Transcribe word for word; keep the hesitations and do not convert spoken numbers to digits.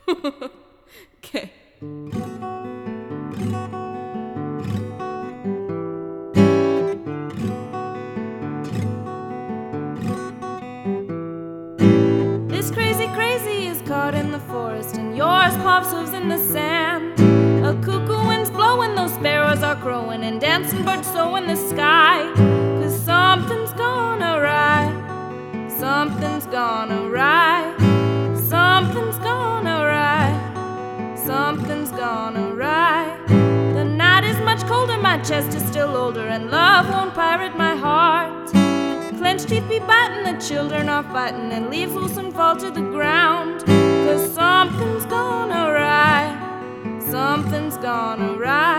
Okay. This crazy crazy is caught in the forest, and yours pops hooves in the sand. A cuckoo wind's blowing, those sparrows are crowing, and dancing birds so in the sky. Cause something's gone awry, something's gone awry, something's gone awry, something's gone awry. The night is much colder, my chest is still older, and love won't pirate my heart. Clenched teeth be biting, the children are fighting, and leaves will soon fall to the ground. Cause something's gone awry, something's gone awry.